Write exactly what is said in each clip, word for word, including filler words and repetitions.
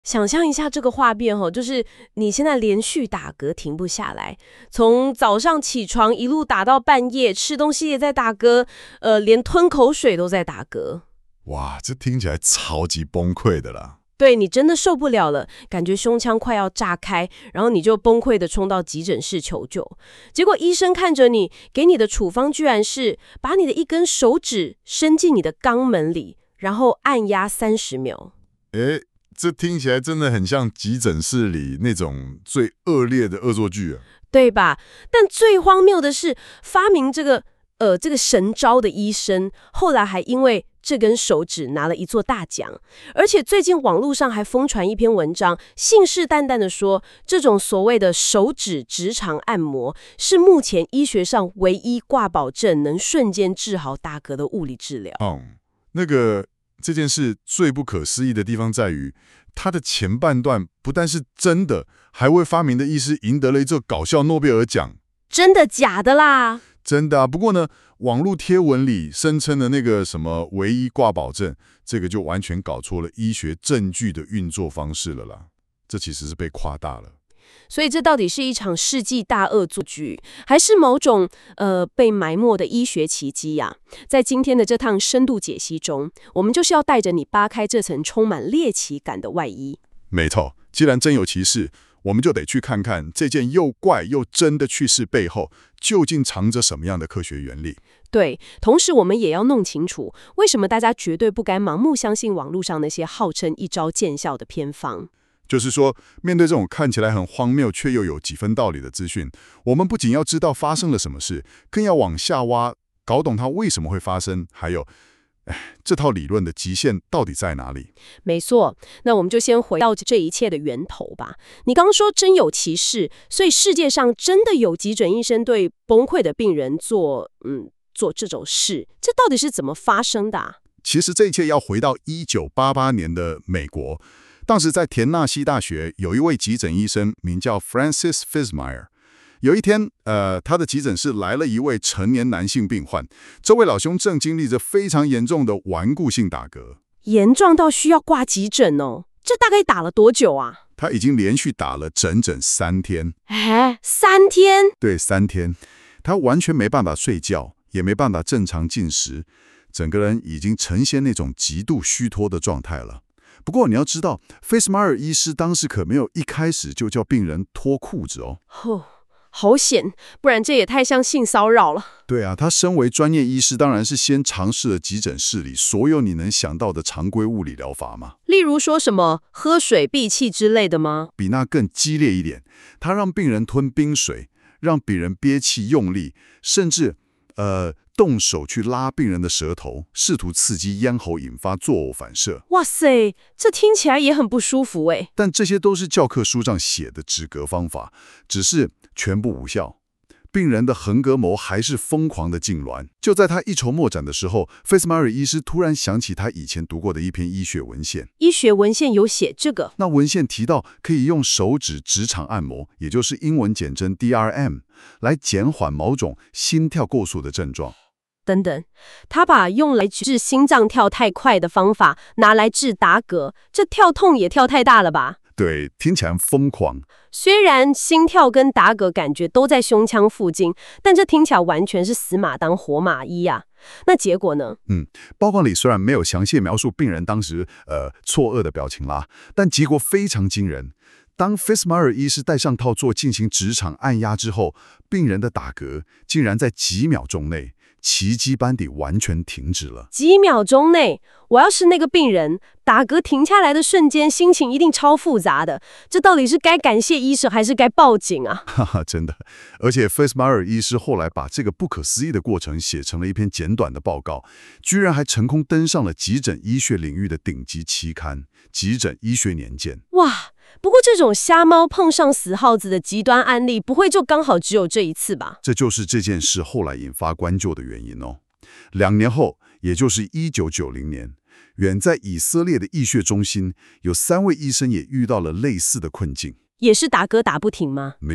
想象一下这个画面哦，就是你现在连续打嗝停不下来，从早上起床一路打到半夜，吃东西也在打嗝，呃，连吞口水都在打嗝。 哇，这听起来超级崩溃的啦。 对，你真的受不了了，感觉胸腔快要炸开，然后你就崩溃的冲到急诊室求救。结果医生看着你，给你的处方居然是把你的一根手指伸进你的肛门里，然后按压三十秒。 诶，这听起来真的很像急诊室里那种最恶劣的恶作剧啊， 对吧？但最荒谬的是，发明这个呃这个神招的医生，后来还因为这根手指拿了一座大奖，而且最近网络上还疯传一篇文章，信誓旦旦的说，这种所谓的手指直肠按摩是目前医学上唯一挂保证能瞬间治好打嗝的物理治疗。 嗯，那个这件事最不可思议的地方在于，它的前半段不但是真的，还为发明的医师赢得了一座搞笑诺贝尔奖。 真的假的啦？ 真的啊，不过呢，网络贴文里声称的那个什么唯一挂保证，这个就完全搞错了医学证据的运作方式了啦。这其实是被夸大了。 所以这到底是一场世纪大恶作剧，还是某种呃被埋没的医学奇迹呀？在今天的这趟深度解析中，我们就是要带着你扒开这层充满猎奇感的外衣。 没错，既然真有其事，我们就得去看看这件又怪又真的趣事背后究竟藏着什么样的科学原理。 对，同时我们也要弄清楚，为什么大家绝对不该盲目相信网络上那些号称一招见效的偏方。 就是说，面对这种看起来很荒谬却又有几分道理的资讯，我们不仅要知道发生了什么事，更要往下挖，搞懂它为什么会发生，还有哎，这套理论的极限到底在哪里？ 没错，那我们就先回到这一切的源头吧。你刚刚说真有其事，所以世界上真的有急诊医生对崩溃的病人做嗯做这种事，这到底是怎么发生的啊？ 其实这一切要回到一九八八年的美国，当时在田纳西大学有一位急诊医生，名叫 Francis Fismeyer。有一天，呃，他的急诊室来了一位成年男性病患，这位老兄正经历着非常严重的顽固性打嗝， 严重到需要挂急诊哦。这大概打了多久啊？ 他已经连续打了整整三天。 哎，三天？ 对，三天。他完全没办法睡觉，也没办法正常进食，整个人已经呈现那种极度虚脱的状态了。不过你要知道，费斯马尔医师当时可没有一开始就叫病人脱裤子哦。 哦，好险，不然这也太像性骚扰了。 对啊，他身为专业医师，当然是先尝试了急诊室里所有你能想到的常规物理疗法嘛。 例如说什么喝水闭气之类的吗？ 比那更激烈一点，他让病人吞冰水，让病人憋气用力，甚至呃动手去拉病人的舌头，试图刺激咽喉，引发作呕反射。 哇塞，这听起来也很不舒服诶。 但这些都是教科书上写的止嗝方法，只是全部无效。病人的横膈膜还是疯狂的痉挛。就在他一筹莫展的时候，费斯马尔医师突然想起他以前读过的一篇医学文献。 医学文献有写这个？ 那文献提到可以用手指直肠按摩，也就是英文简称 D R M， 来减缓某种心跳过速的症状。 等等，他把用来治心脏跳太快的方法拿来治打嗝，这跳痛也跳太大了吧？ 对，听起来疯狂。 虽然心跳跟打嗝感觉都在胸腔附近，但这听起来完全是死马当活马医啊。那结果呢？ 嗯，报告里虽然没有详细描述病人当时呃错愕的表情啦，但结果非常惊人。当费斯马尔医师戴上套做进行直肠按压之后，病人的打嗝竟然在几秒钟内奇迹般地完全停止了。 几秒钟内，我要是那个病人，打嗝停下来的瞬间，心情一定超复杂的。这到底是该感谢医生，还是该报警啊？ 哈哈，真的。而且费斯马尔医师后来把这个不可思议的过程写成了一篇简短的报告，居然还成功登上了急诊医学领域的顶级期刊《急诊医学年鉴》。 哇！不过这种瞎猫碰上死耗子的极端案例，不会就刚好只有这一次吧？ 这就是这件事后来引发关注的原因哦。两年后，也就是一九九零年，远在以色列的医学中心，有三位医生也遇到了类似的困境。 也是打嗝打不停吗？ 没错，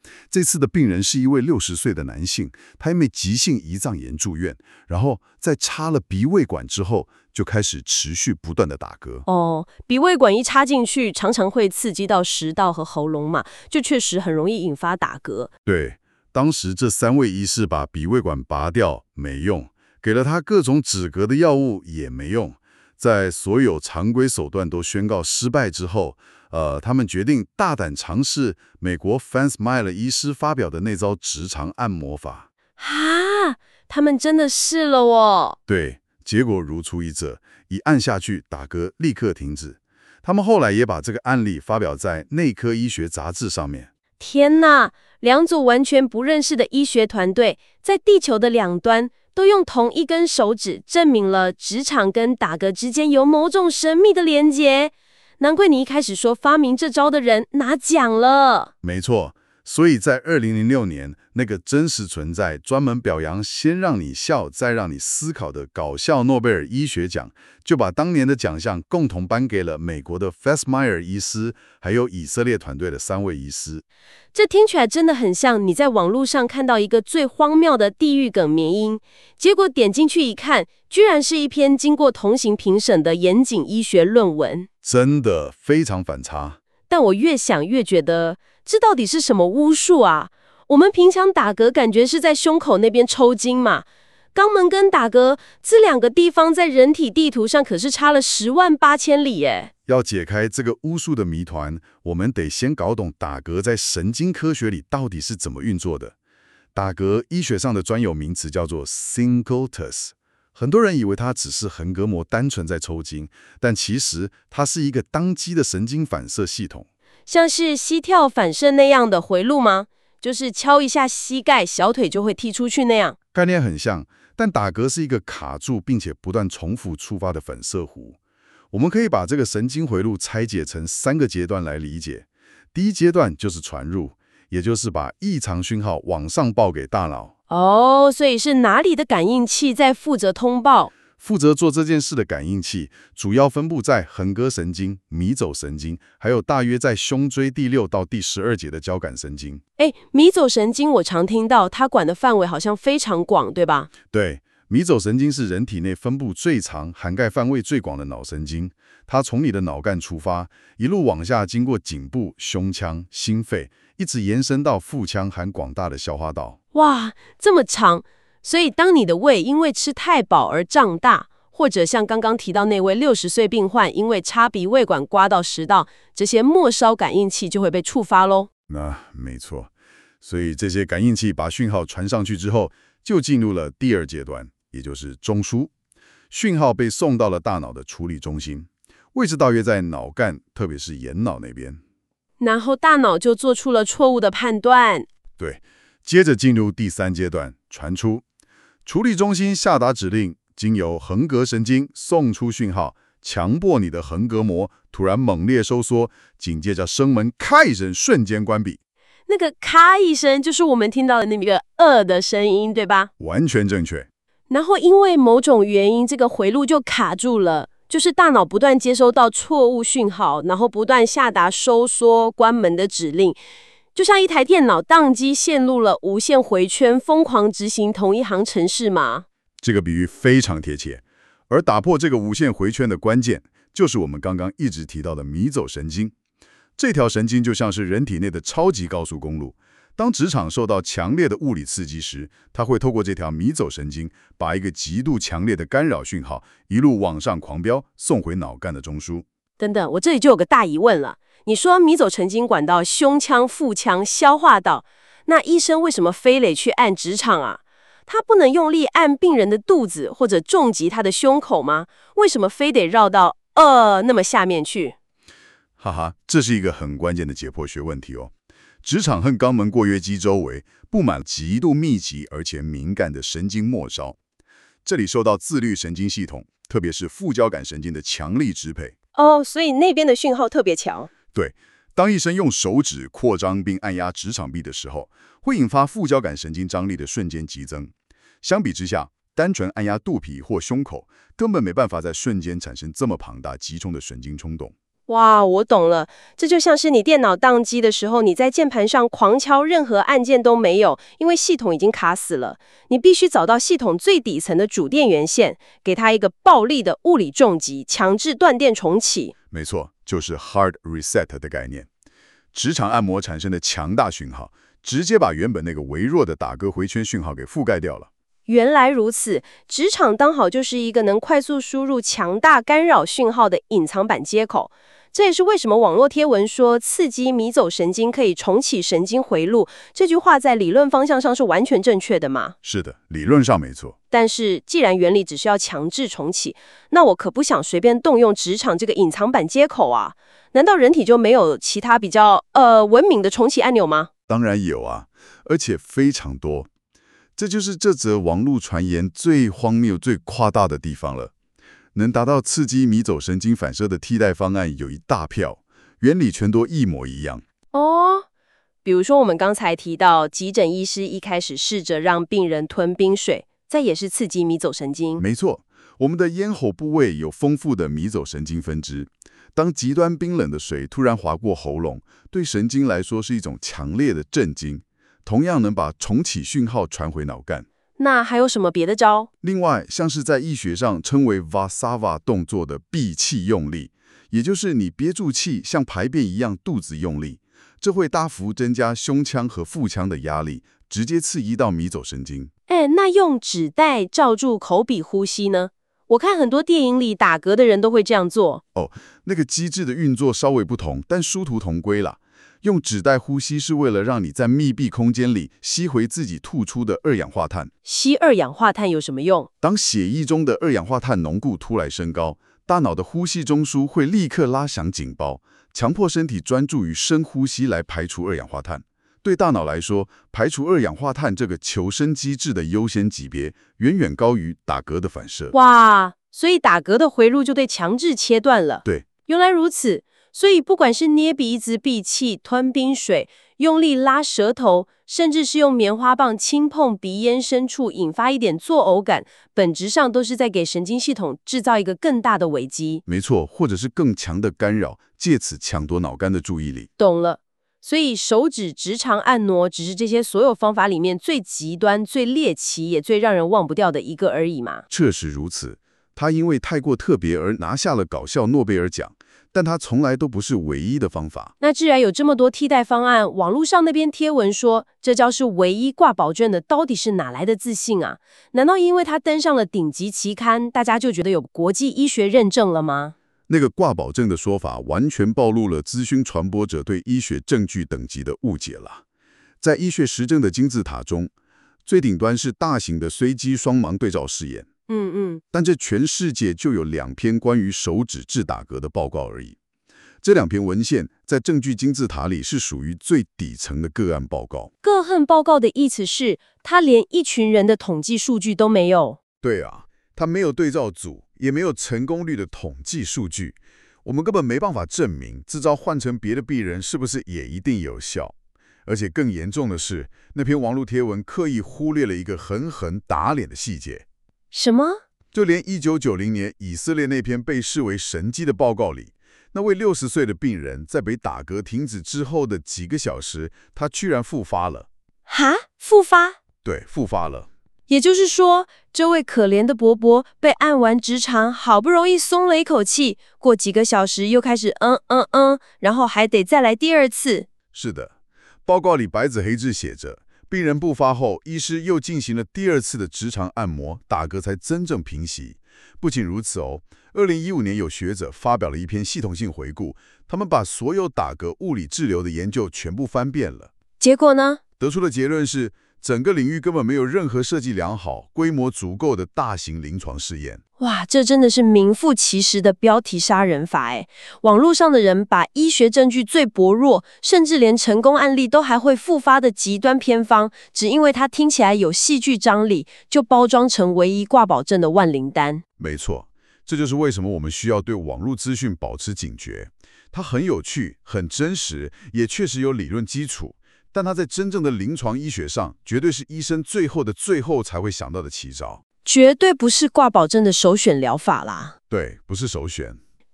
这次的病人是一位六十岁的男性，他因为急性胰脏炎住院，然后在插了鼻胃管之后，就开始持续不断的打嗝。 哦，鼻胃管一插进去，常常会刺激到食道和喉咙嘛，就确实很容易引发打嗝。 对，当时这三位医师把鼻胃管拔掉没用，给了他各种止嗝的药物也没用。在所有常规手段都宣告失败之后，呃，他们决定大胆尝试美国 Franz Meyer 医师发表的那招直肠按摩法。 哈，他们真的试了哦。 对，结果如出一辙，一按下去，打嗝立刻停止。他们后来也把这个案例发表在内科医学杂志上面。 天哪，两组完全不认识的医学团队，在地球的两端都用同一根手指证明了直肠跟打嗝之间有某种神秘的连结。难怪你一开始说发明这招的人拿奖了。 没错，所以在二零零六年，那个真实存在、专门表扬先让你笑再让你思考的搞笑诺贝尔医学奖，就把当年的奖项共同颁给了美国的 Franz Meyer 医师，还有以色列团队的三位医师。 这听起来真的很像你在网络上看到一个最荒谬的地狱梗迷因，结果点进去一看，居然是一篇经过同行评审的严谨医学论文。 真的非常反差。 但我越想越觉得，这到底是什么巫术啊？我们平常打嗝感觉是在胸口那边抽筋嘛，肛门跟打嗝这两个地方在人体地图上可是差了十万八千里耶。 要解开这个巫术的谜团，我们得先搞懂打嗝在神经科学里到底是怎么运作的。打嗝医学上的专有名词叫做 syncoptus， 很多人以为它只是横膈膜单纯在抽筋，但其实它是一个当机的神经反射系统。 像是膝跳反射那样的回路吗？就是敲一下膝盖，小腿就会踢出去那样？ 概念很像，但打嗝是一个卡住并且不断重复触发的反射弧。我们可以把这个神经回路拆解成三个阶段来理解。第一阶段就是传入，也就是把异常讯号往上报给大脑。 哦，所以是哪里的感应器在负责通报？ 负责做这件事的感应器主要分布在横膈神经、迷走神经，还有大约在胸椎第六到第十二节的交感神经。 哎，迷走神经我常听到，它管的范围好像非常广，对吧？ 对，迷走神经是人体内分布最长、涵盖范围最广的脑神经。它从你的脑干出发，一路往下经过颈部、胸腔、心肺，一直延伸到腹腔和广大的消化道。 哇，这么长！所以当你的胃因为吃太饱而胀大，或者像刚刚提到那位六十岁病患因为插鼻胃管刮到食道，这些末梢感应器就会被触发咯。 那没错，所以这些感应器把讯号传上去之后，就进入了第二阶段，也就是中枢。讯号被送到了大脑的处理中心，位置大约在脑干，特别是眼脑那边。 然后大脑就做出了错误的判断。 对，接着进入第三阶段，传出。处理中心下达指令，经由横膈神经送出讯号，强迫你的横膈膜突然猛烈收缩，紧接着声门咔一声瞬间关闭。 那个咔一声就是我们听到的那个呃的声音，对吧？ 完全正确。 然后因为某种原因，这个回路就卡住了，就是大脑不断接收到错误讯号，然后不断下达收缩、关门的指令。就像一台电脑宕机陷入了无限回圈，疯狂执行同一行程式嘛。 这个比喻非常贴切。而打破这个无限回圈的关键，就是我们刚刚一直提到的迷走神经。这条神经就像是人体内的超级高速公路。当直肠受到强烈的物理刺激时，它会透过这条迷走神经，把一个极度强烈的干扰讯号一路往上狂飙，送回脑干的中枢。 等等，我这里就有个大疑问了。你说迷走神经管到胸腔、腹腔、消化道，那医生为什么非得去按直肠啊？他不能用力按病人的肚子或者重击他的胸口吗？为什么非得绕到呃那么下面去？ 哈哈，这是一个很关键的解剖学问题哦。直肠和肛门括约肌周围布满极度密集而且敏感的神经末梢，这里受到自律神经系统，特别是副交感神经的强力支配。 哦，所以那边的讯号特别强。 对，当医生用手指扩张并按压直肠壁的时候，会引发副交感神经张力的瞬间激增。相比之下，单纯按压肚皮或胸口，根本没办法在瞬间产生这么庞大集中的神经冲动。 哇，我懂了，这就像是你电脑宕机的时候，你在键盘上狂敲，任何按键都没有，因为系统已经卡死了。你必须找到系统最底层的主电源线，给它一个暴力的物理重击，强制断电重启。 没错，就是 hard reset 的概念。直肠按摩产生的强大讯号，直接把原本那个微弱的打嗝回圈讯号给覆盖掉了。 原来如此，职场刚好就是一个能快速输入强大干扰讯号的隐藏版接口。这也是为什么网络贴文说刺激迷走神经可以重启神经回路，这句话在理论方向上是完全正确的嘛？ 是的，理论上没错。 但是既然原理只是要强制重启，那我可不想随便动用职场这个隐藏版接口啊！难道人体就没有其他比较呃文明的重启按钮吗？ 当然有啊，而且非常多。这就是这则网络传言最荒谬、最夸大的地方了。能达到刺激迷走神经反射的替代方案有一大票，原理全都一模一样。 哦，比如说我们刚才提到，急诊医师一开始试着让病人吞冰水，这也是刺激迷走神经。 没错，我们的咽喉部位有丰富的迷走神经分支。当极端冰冷的水突然划过喉咙，对神经来说是一种强烈的震惊，同样能把重启讯号传回脑干。 那还有什么别的招？ 另外，像是在医学上称为 Valsalva 动作的闭气用力，也就是你憋住气，像排便一样肚子用力，这会大幅增加胸腔和腹腔的压力，直接刺激到迷走神经。 哎，那用纸袋罩住口鼻呼吸呢？我看很多电影里打嗝的人都会这样做。 哦，那个机制的运作稍微不同，但殊途同归啦。用纸袋呼吸是为了让你在密闭空间里吸回自己吐出的二氧化碳。 吸二氧化碳有什么用？ 当血液中的二氧化碳浓度突然升高，大脑的呼吸中枢会立刻拉响警报，强迫身体专注于深呼吸来排除二氧化碳。对大脑来说，排除二氧化碳这个求生机制的优先级别远远高于打嗝的反射。 哇，所以打嗝的回路就被强制切断了。 对， 原来如此。所以不管是捏鼻子闭气、吞冰水、用力拉舌头，甚至是用棉花棒轻碰鼻咽深处引发一点作呕感，本质上都是在给神经系统制造一个更大的危机。 没错，或者是更强的干扰，借此抢夺脑干的注意力。 懂了。所以手指直肠按挪只是这些所有方法里面最极端、最猎奇也最让人忘不掉的一个而已嘛。 确实如此，它因为太过特别而拿下了搞笑诺贝尔奖。但它从来都不是唯一的方法。 那既然有这么多替代方案，网络上那边贴文说这招是唯一挂保证的，到底是哪来的自信啊？难道因为它登上了顶级期刊，大家就觉得有国际医学认证了吗？ 那个挂保证的说法完全暴露了资讯传播者对医学证据等级的误解了。在医学实证的金字塔中，最顶端是大型的随机双盲对照试验。 嗯嗯， 但这全世界就有两篇关于手指治打嗝的报告而已。这两篇文献在证据金字塔里是属于最底层的个案报告。 个案报告的意思是，它连一群人的统计数据都没有。 对啊，它没有对照组，也没有成功率的统计数据，我们根本没办法证明这招换成别的病人是不是也一定有效。而且更严重的是，那篇网络贴文刻意忽略了一个狠狠打脸的细节。 什么？ 就连一九九零年以色列那篇被视为神迹的报告里，那位六十岁的病人在被打嗝停止之后的几个小时，他居然复发了。 哈？复发？ 对，复发了。 也就是说，这位可怜的伯伯被按完直肠，好不容易松了一口气，过几个小时又开始嗯嗯嗯，然后还得再来第二次。 是的，报告里白纸黑字写着，病人复发后，医师又进行了第二次的直肠按摩，打嗝才真正平息。不仅如此哦，二零一五年有学者发表了一篇系统性回顾，他们把所有打嗝物理治疗的研究全部翻遍了。 结果呢？ 得出的结论是，整个领域根本没有任何设计良好、规模足够的大型临床试验。 哇，这真的是名副其实的标题杀人法哎！网络上的人把医学证据最薄弱，甚至连成功案例都还会复发的极端偏方，只因为它听起来有戏剧张力，就包装成唯一挂保证的万灵丹。 没错，这就是为什么我们需要对网络资讯保持警觉。它很有趣、很真实，也确实有理论基础，但它在真正的临床医学上，绝对是医生最后的最后才会想到的奇招。 绝对不是挂保证的首选疗法啦。 对，不是首选。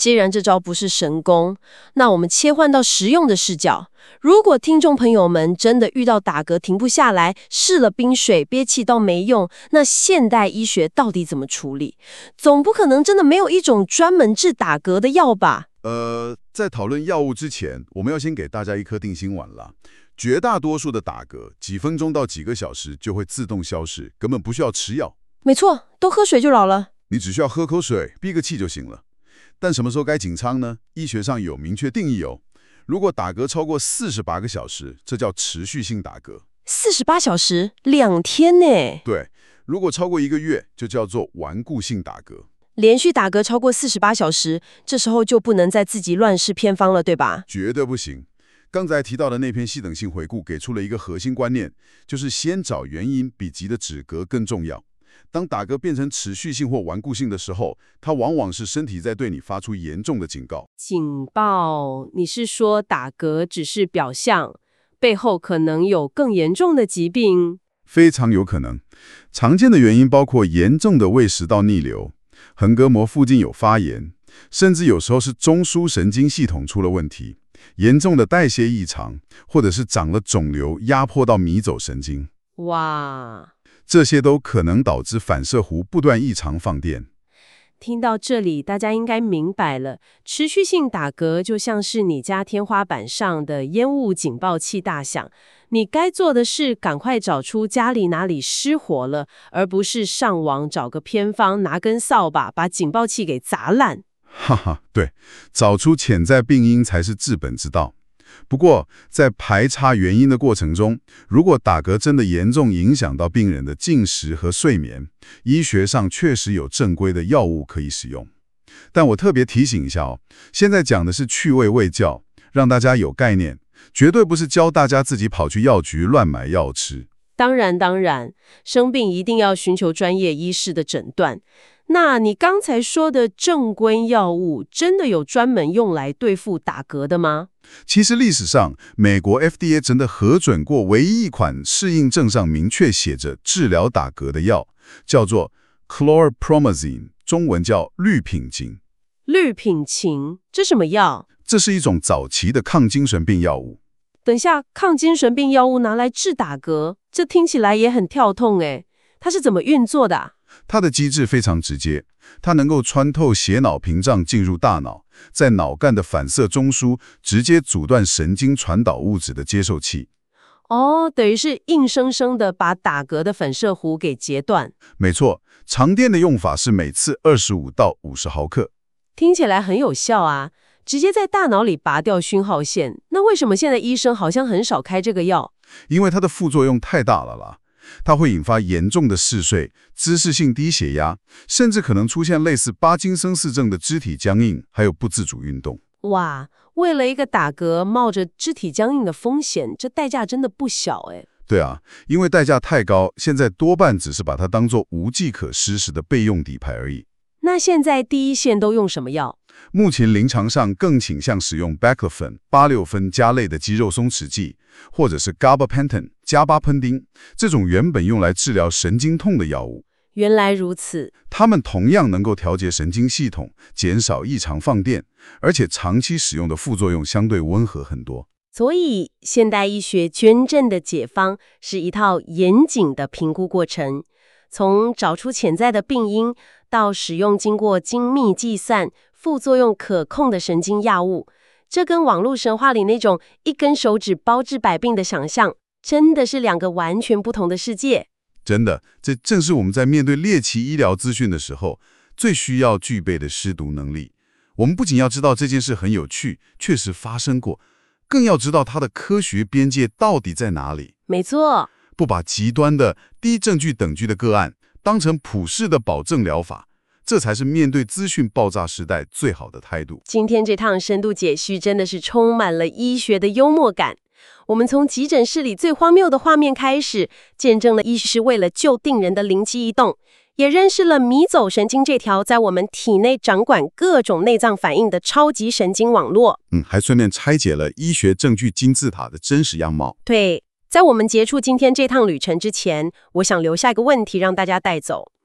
既然这招不是神功，那我们切换到实用的视角。如果听众朋友们真的遇到打嗝停不下来，试了冰水憋气到没用，那现代医学到底怎么处理？总不可能真的没有一种专门治打嗝的药吧？ 呃，在讨论药物之前，我们要先给大家一颗定心丸了。绝大多数的打嗝，几分钟到几个小时就会自动消失，根本不需要吃药。 没错，多喝水就老了。 你只需要喝口水，闭个气就行了。但什么时候该紧张呢？医学上有明确定义哦。如果打嗝超过四十八个小时，这叫持续性打嗝。 四十八小时，两天呢？ 对，如果超过一个月，就叫做顽固性打嗝。 连续打嗝超过四十八小时，这时候就不能再自己乱试偏方了，对吧？ 绝对不行。刚才提到的那篇系等性回顾给出了一个核心观念，就是先找原因比急的止嗝更重要。当打嗝变成持续性或顽固性的时候，它往往是身体在对你发出严重的警告。 警报？你是说打嗝只是表象，背后可能有更严重的疾病？ 非常有可能。常见的原因包括严重的胃食道逆流、横膈膜附近有发炎，甚至有时候是中枢神经系统出了问题，严重的代谢异常，或者是长了肿瘤压迫到迷走神经。 哇！ 这些都可能导致反射弧不断异常放电。 听到这里，大家应该明白了，持续性打嗝就像是你家天花板上的烟雾警报器大响，你该做的是赶快找出家里哪里失火了，而不是上网找个偏方，拿根扫把把警报器给砸烂。 哈哈，对，找出潜在病因才是治本之道。不过，在排查原因的过程中，如果打嗝真的严重影响到病人的进食和睡眠，医学上确实有正规的药物可以使用。但我特别提醒一下哦，现在讲的是趣味卫教，让大家有概念，绝对不是教大家自己跑去药局乱买药吃。 当然当然，生病一定要寻求专业医师的诊断。那你刚才说的正规药物，真的有专门用来对付打嗝的吗？ 其实历史上，美国 F D A 真的核准过唯一一款适应症上明确写着治疗打嗝的药，叫做 chlorpromazine， 中文叫氯品嗪。 氯品嗪，这什么药？ 这是一种早期的抗精神病药物。 等下，抗精神病药物拿来治打嗝，这听起来也很跳痛诶。它是怎么运作的啊？ 它的机制非常直接，它能够穿透血脑屏障进入大脑，在脑干的反射中枢直接阻断神经传导物质的接受器。 哦，等于是硬生生的把打嗝的反射弧给截断。 没错，常见的用法是每次二十五到五十毫克。 听起来很有效啊，直接在大脑里拔掉讯号线。那为什么现在医生好像很少开这个药？ 因为它的副作用太大了啦。它会引发严重的嗜睡、姿势性低血压，甚至可能出现类似巴金森氏症的肢体僵硬，还有不自主运动。 哇，为了一个打嗝，冒着肢体僵硬的风险，这代价真的不小诶。 对啊，因为代价太高，现在多半只是把它当作无计可施时的备用底牌而已。 那现在第一线都用什么药？ 目前临床上更倾向使用 Baclofen 八六酚加类的肌肉松弛剂，或者是 Gabapentin 加巴喷丁这种原本用来治疗神经痛的药物。 原来如此， 它们同样能够调节神经系统，减少异常放电，而且长期使用的副作用相对温和很多。 所以现代医学真正的解方是一套严谨的评估过程，从找出潜在的病因，到使用经过精密计算、副作用可控的神经药物。这跟网络神话里那种一根手指包治百病的想象，真的是两个完全不同的世界。 真的，这正是我们在面对猎奇医疗资讯的时候，最需要具备的识读能力。我们不仅要知道这件事很有趣，确实发生过，更要知道它的科学边界到底在哪里。 没错， 不把极端的低证据等距的个案当成普世的保证疗法，这才是面对资讯爆炸时代最好的态度。 今天这趟深度解析真的是充满了医学的幽默感。我们从急诊室里最荒谬的画面开始，见证了医师为了救病人的灵机一动，也认识了迷走神经这条在我们体内掌管各种内脏反应的超级神经网络。 嗯，还顺便拆解了医学证据金字塔的真实样貌。 对，在我们结束今天这趟旅程之前，我想留下一个问题让大家带走。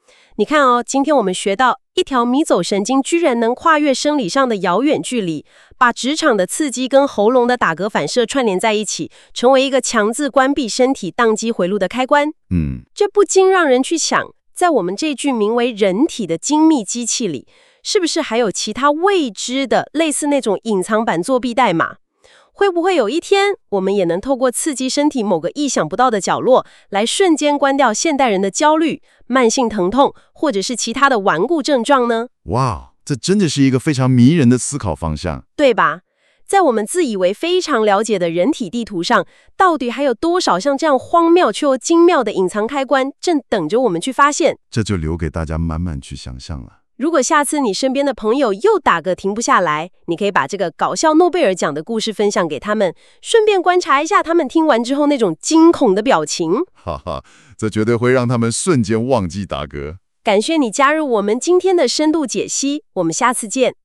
你看哦，今天我们学到一条迷走神经居然能跨越生理上的遥远距离，把职场的刺激跟喉咙的打嗝反射串联在一起，成为一个强制关闭身体宕机回路的开关。 嗯， 这不禁让人去想，在我们这具名为人体的精密机器里，是不是还有其他未知的类似那种隐藏版作弊代码？会不会有一天，我们也能透过刺激身体某个意想不到的角落，来瞬间关掉现代人的焦虑、慢性疼痛，或者是其他的顽固症状呢？ 哇，这真的是一个非常迷人的思考方向， 对吧？在我们自以为非常了解的人体地图上，到底还有多少像这样荒谬却又精妙的隐藏开关，正等着我们去发现？ 这就留给大家慢慢去想象了。 如果下次你身边的朋友又打个停不下来，你可以把这个搞笑诺贝尔奖的故事分享给他们，顺便观察一下他们听完之后那种惊恐的表情。 哈哈，这绝对会让他们瞬间忘记打嗝。 感谢你加入我们今天的深度解析，我们下次见。